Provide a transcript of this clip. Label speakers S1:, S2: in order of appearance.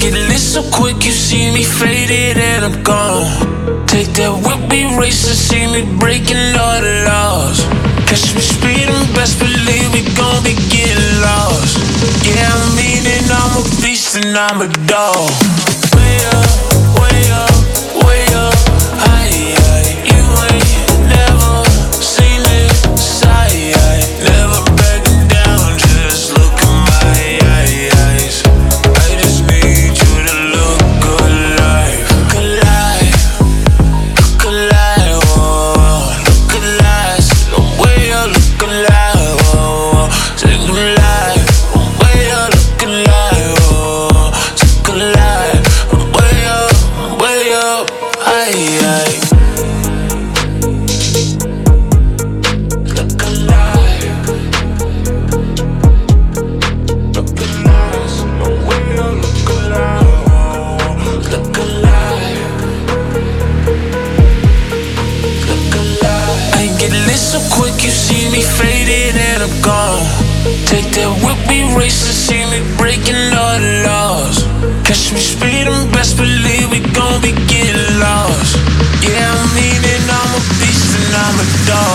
S1: get lit so quick, you see me faded and I'm gone. Take that whip, we racing, see me breaking all the laws. Catch me speeding, best believe we gon' be getting lost. Yeah, I mean it, I'm a beast and I'm a dog. Way up, way up, way up, high, high. You ain't never seen this side, never backing down, just look in my eyes. I just need you to look alive, look alive, look alive, oh, look alive. Say the way you look alive, oh, say them live. The way you look alive, oh, look alive. Way up, aye, aye. Look alive, look alive. Say the way you look alive, oh, look alive. Look alive. I get lit so quick, you see me faded and I'm gone. Take that whip, we racing, see me breaking all the laws. Catch me speeding, best believe we gon' be getting lost. Yeah, I mean it, I'm a beast and I'm a dog.